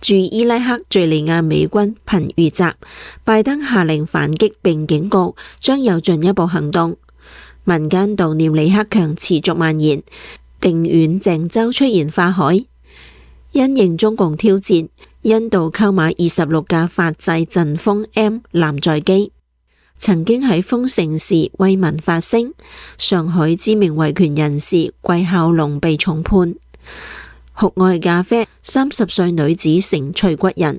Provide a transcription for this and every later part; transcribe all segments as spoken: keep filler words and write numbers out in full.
駐伊拉克、敘利亞美軍頻遇襲，拜登下令反擊並警告將有進一步行動。民間悼念李克強持續蔓延，定遠鄭州出現花海。因應中共挑戰，印度購買二十六架法製陣風 M 艦載機。曾經喺封城時為民發聲，上海知名維權人士季孝龍被重判。酷愛咖啡，三十歲女子成脆骨人。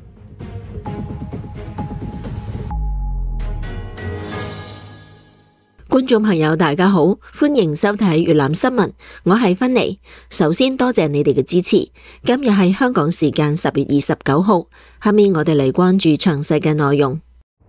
觀眾朋友大家好，歡迎收睇粵覽新聞，我係芬妮。首先多謝你哋嘅支持。今日係香港時間十月二十九號，下面我哋嚟關注詳細嘅內容。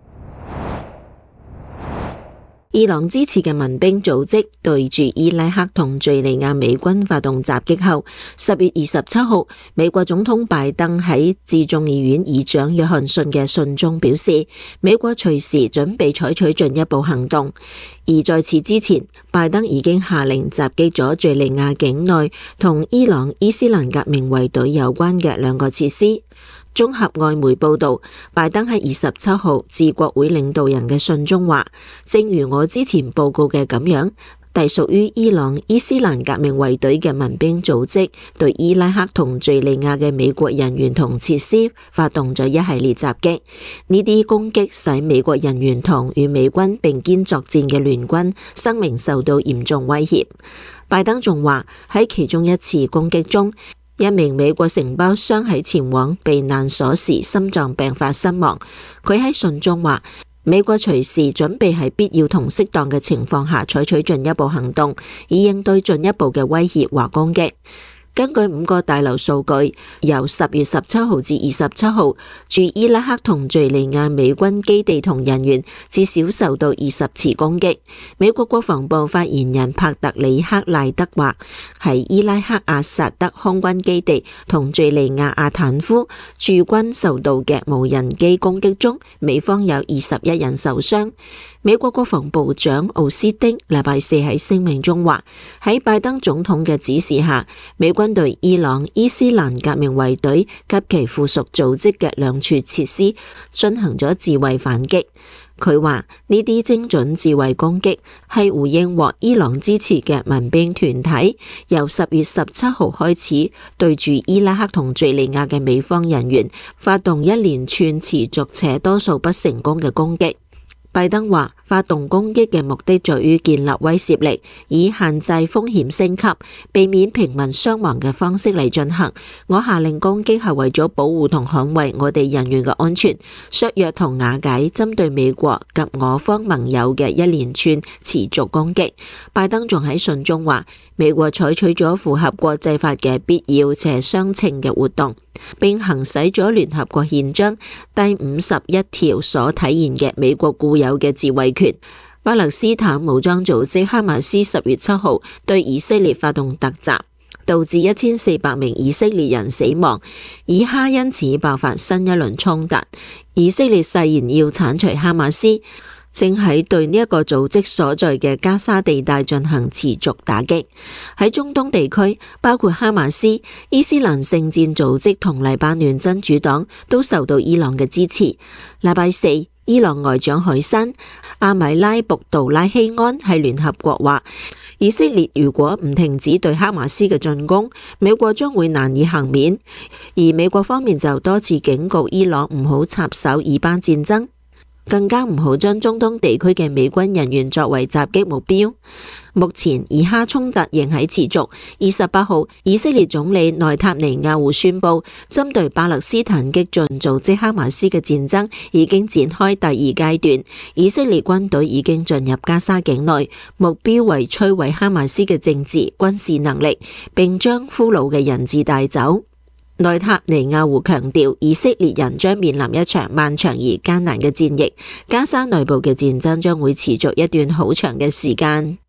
伊朗支持嘅民兵組織對住伊拉克同敘利亞美軍發動襲擊後，十月二十七號，美國總統拜登喺致眾議院議長約翰遜嘅信中表示，美國隨時準備採取進一步行動。而在此之前，拜登已經下令襲擊咗敘利亞境內同伊朗伊斯蘭革命衛隊有關嘅兩個設施。綜合外媒報道，拜登喺二十七號致國會領導人嘅信中話，正如我之前報告嘅咁樣，隸屬於伊朗伊斯蘭革命衛隊嘅民兵組織對伊拉克同敘利亞嘅美國人員同設施發動咗一系列襲擊。呢啲攻擊使美國人員同與美軍並肩作戰嘅聯軍生命受到嚴重威脅。拜登仲話喺其中一次攻擊中，一名美國承包商喺前往避難所時心臟病發身亡。佢喺信中話，美國隨時準備喺必要同適當嘅情況下採取進一步行動，以應對進一步嘅威脅或攻擊。根據五個大樓數據，由十月十七號至二十七號，駐伊拉克同敘利亞美軍基地同人員至少受到二十次攻擊。美國國防部發言人帕特里克賴德話，喺伊拉克阿薩德空軍基地同敘利亞阿坦夫駐軍受到嘅無人機攻擊中，美方有二十一人受傷。美國國防部長奧斯汀禮拜四喺聲明中話，喺拜登總統嘅指示下，美軍對伊朗伊斯蘭革命衛隊及其附屬組織嘅兩處設施進行咗自衛反擊。佢話呢啲精準自衛攻擊係回應獲伊朗支持嘅民兵團體由十月十七號開始對住伊拉克同敘利亞嘅美方人員發動一連串持續且多數不成功嘅攻擊。拜登話，發動攻擊嘅目的在於建立威懾力，以限制風險升級，避免平民傷亡嘅方式嚟進行。我下令攻擊係為咗保護同捍衛我哋人員嘅安全，削弱同瓦解針對美國及我方盟友嘅一連串持續攻擊。拜登仲喺信中話，美國採取咗符合國際法嘅必要且相稱嘅活動，並行使咗聯合國憲章第五十一條所體現嘅美國固有嘅自衛權。巴勒斯坦武裝組織哈馬斯十月七號對以色列發動突襲，導致一千四百名以色列人死亡，以哈因此爆發新一輪衝突。以色列誓言要鏟除哈馬斯，正喺對呢一個組織所在嘅加沙地帶進行持續打擊。喺中東地區，包括哈馬斯、伊斯蘭聖戰組織同黎巴嫩真主黨都受到伊朗嘅支持。禮拜四，伊朗外長海珊阿米拉卜杜拉希安喺聯合國話，以色列如果唔停止對哈馬斯嘅進攻，美國將會難以幸免。而美國方面就多次警告伊朗唔好插手以巴戰爭，更加唔好將中東地區嘅美軍人員作為襲擊目標。目前以哈衝突仍喺持續。二十八號，以色列總理內塔尼亞胡宣布，針對巴勒斯坦激進組織哈馬斯嘅戰爭已經展開第二階段。以色列軍隊已經進入加沙境內，目標為摧毀哈馬斯嘅政治軍事能力，並將俘虜嘅人質帶走。內塔尼亞胡強調，以色列人將面臨一場漫長而艱難嘅戰役，加沙內部嘅戰爭將會持續一段好長嘅時間。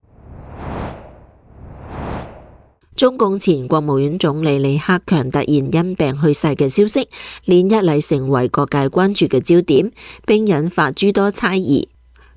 中共前國務院總理李克強突然因病去世嘅消息，連日嚟成為各界關注嘅焦點，並引發諸多猜疑。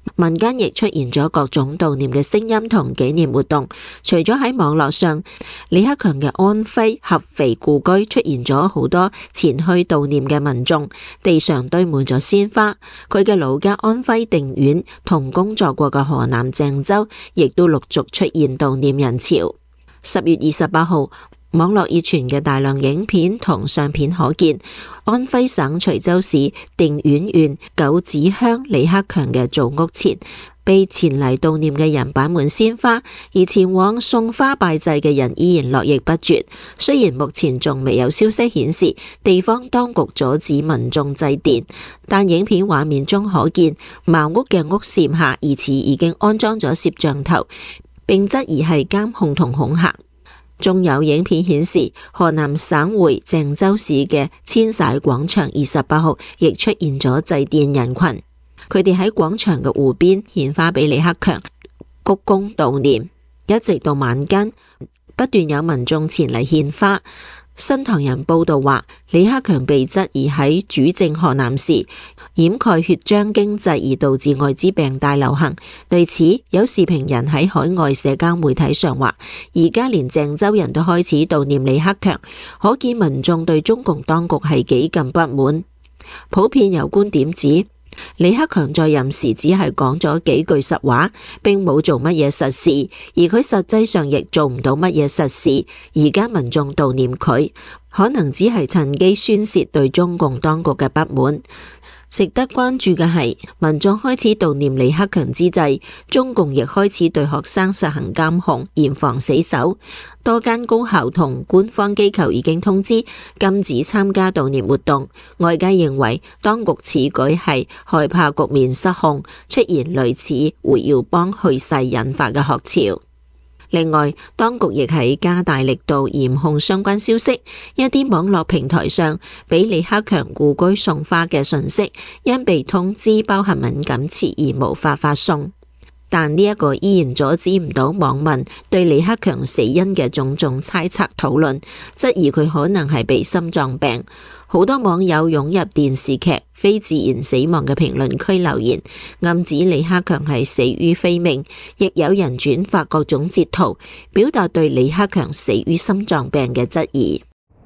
民間亦出現咗各種悼念嘅聲音同紀念活動。除咗喺網絡上，李克強嘅安徽合肥故居出現咗好多前去悼念嘅民眾，地上堆滿咗鮮花。佢嘅老家安徽定縣同工作過嘅河南鄭州，亦都陸續出現悼念人潮。十月二十八號，網絡熱傳嘅大量影片同相片可見，安徽省隨州市定遠縣九子鄉李克強嘅祖屋前，被前嚟悼念嘅人擺滿鮮花，而前往送花拜祭嘅人依然絡繹不絕。雖然目前仲未有消息顯示地方當局阻止民眾祭奠，但影片畫面中可見茅屋嘅屋檐下疑似已經安裝咗攝像頭，並質疑係監控同恐嚇。仲有影片顯示，河南省會鄭州市嘅遷徙廣場二十八號亦出現咗祭奠人群，佢哋喺廣場嘅湖邊獻花俾李克強，鞠躬悼念，一直到晚間，不斷有民眾前嚟獻花。新唐人報道話，李克強被質疑喺主政河南時掩蓋血漿經濟而導致艾滋病大流行。對此，有時評人喺海外社交媒體上話，而家連鄭州人都開始悼念李克強，可見民眾對中共當局係幾咁不滿。普遍有觀點指，李克強在任時只係講咗幾句實話，並冇做乜嘢實事，而佢實際上亦做唔到乜嘢實事。而家民眾悼念佢，可能只係趁機宣洩對中共當局嘅不滿。值得關注嘅係，民眾開始悼念李克強之際，中共亦開始對學生實行監控，嚴防死守。多間高校同官方機構已經通知禁止參加悼念活動。外界認為當局此舉係害怕局面失控，出現類似胡耀邦去世引發嘅學潮。另外，當局亦喺加大力度嚴控相關消息。一啲網絡平台上俾李克強故居送花嘅訊息，因被通知包含敏感詞而無法發送。但呢一個依然阻止唔到網民對李克強死因嘅種種猜測討論，質疑佢可能係被心臟病。好多網友湧入電視劇《非自然死亡》嘅評論區留言，暗指李克強係死於非命，亦有人轉發各種截圖，表達對李克強死於心臟病嘅質疑。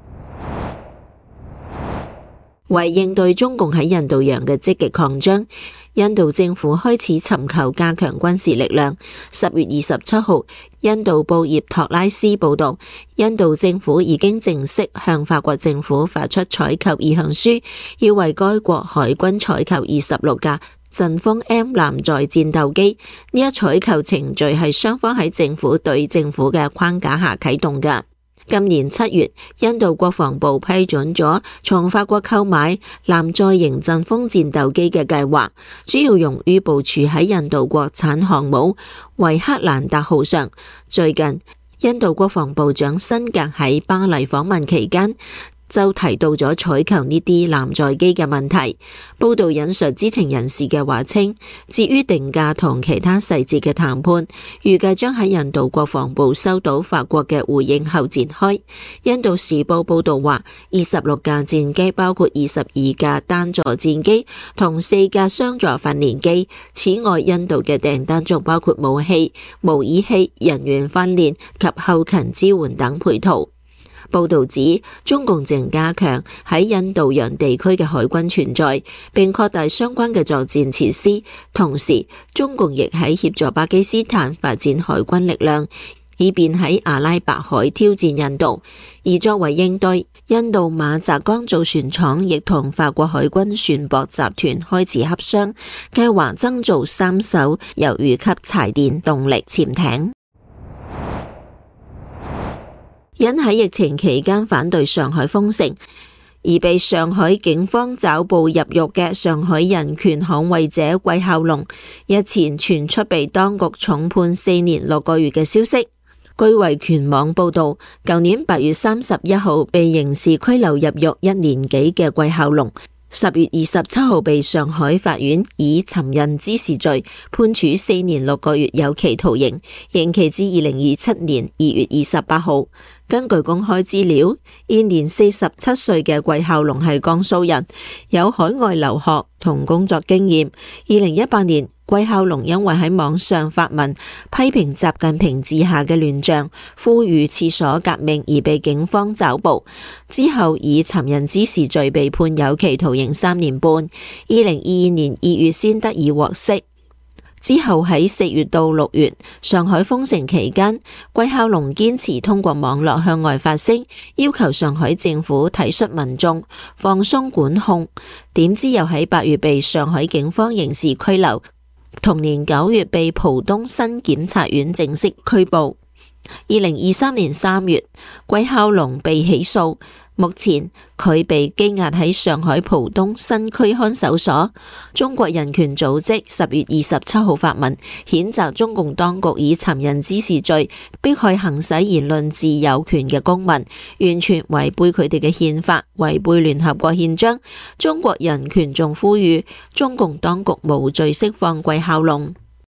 為應對中共喺印度洋嘅積極擴張，印度政府開始尋求加強軍事力量。十月二十七號，印度報葉托拉斯報道，印度政府已經正式向法國政府發出採購意向書，要為該國海軍採購二十六架陣風 M 艦載戰鬥機。呢一採購程序係雙方喺政府對政府嘅框架下啟動嘅。今年七月，印度國防部批准咗從法國購買艦載型陣風戰鬥機嘅計劃，主要用於部署喺印度國產航母維克蘭達號上。最近，印度國防部長辛格喺巴黎訪問期間，就提到咗採購呢啲艦載機嘅問題。報道引述知情人士嘅話稱，至於定價同其他細節嘅談判，預計將喺印度國防部收到法國嘅回應後展開。印度時報報道話，二十六架戰機包括二十二架單座戰機同四架雙座訓練機。此外，印度嘅訂單仲包括武器、模擬器、人員訓練及後勤支援等配套。報道指，中共正加強喺印度洋地區嘅海軍存在，並擴大相關嘅作戰設施。同時，中共亦喺協助巴基斯坦發展海軍力量，以便喺阿拉伯海挑戰印度。而作為應對，印度馬澤江造船廠亦同法國海軍船舶集團開始洽商，計劃增造三艘魷魚級柴電動力潛艇。因喺疫情期間反對上海封城，而被上海警方抓捕入獄嘅上海人權捍衛者季孝龍，日前傳出被當局重判四年六個月嘅消息。據維權網報道，舊年八月三十一號被刑事拘留入獄一年幾嘅季孝龍，十月二十七號被上海法院以尋釁滋事罪判處四年六個月有期徒刑，刑期至二零二七年二月二十八號。 根據公開資料，現年四十七歲嘅季孝龍係江蘇人，有海外留學同工作經驗。二零一八年，季孝龍因為喺網上發文批評習近平治下嘅亂象，呼籲廁所革命而被警方抓捕，之後以尋釁滋事罪被判有期徒刑三年半。二零二二年二月先得以獲釋。之後喺四月到六月，上海封城期間，季孝龍堅持通過網絡向外發聲，要求上海政府體恤民眾，放鬆管控。點知又喺八月被上海警方刑事拘留，同年九月被浦東新檢察院正式拘捕。二零二三年三月，季孝龍被起訴。目前佢被羈押喺上海浦東新區看守所。中國人權組織十月二十七號發文譴責中共當局以尋釁滋事罪迫害行使言論自由權嘅公民，完全違背佢哋嘅憲法，違背聯合國憲章。中國人權仲呼籲中共當局無罪釋放季孝龍。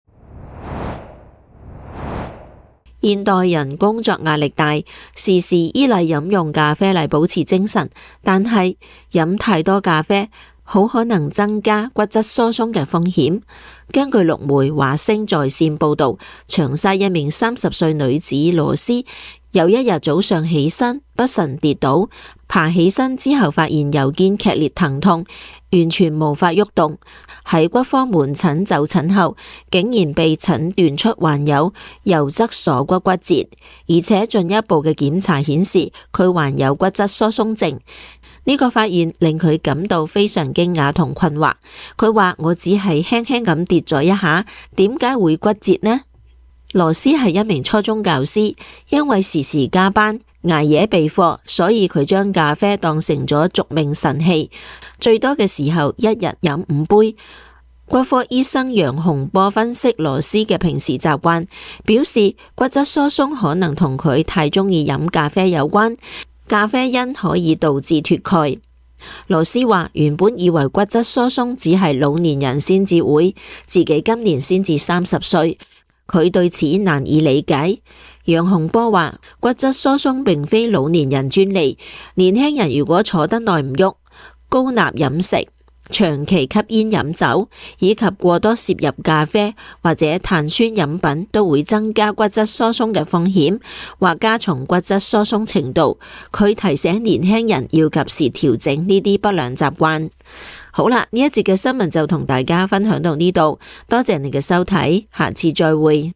現代人工作壓力大，時時依賴飲用咖啡嚟保持精神，但係飲太多咖啡好可能增加骨質疏鬆嘅風險。根據陸媒華聲在線報道，長沙一名三十歲女子羅斯有一日早上起身不慎跌倒，爬起身之後發現右肩劇烈疼痛，完全無法喐動。喺骨科門診就診後，竟然被診斷出患有右側鎖骨骨折，而且進一步嘅檢查顯示佢患有骨質疏鬆症。呢個發現令佢感到非常驚訝同困惑。佢話：我只係輕輕咁跌咗一下，點解會骨折呢？羅斯係一名初中教師，因為時時加班捱夜備課，所以佢將咖啡當成咗續命神器，最多嘅時候一日飲五杯。骨科醫生楊洪波分析羅斯嘅平時習慣，表示骨質疏鬆可能同佢太鍾意飲咖啡有關，咖啡因可以導致脫鈣。羅斯話：原本以為骨質疏鬆只係老年人先至會，自己今年先至三十歲。佢對此難以理解。楊洪波話：骨質疏鬆並非老年人專利，年輕人如果坐得耐唔喐、高鈉飲食、長期吸煙飲酒以及過多攝入咖啡或者碳酸飲品，都會增加骨質疏鬆嘅風險，或加重骨質疏鬆程度。佢提醒年輕人要及時調整呢啲不良習慣。好啦，呢一節嘅新聞就同大家分享到呢度，多謝你嘅收睇，下次再會。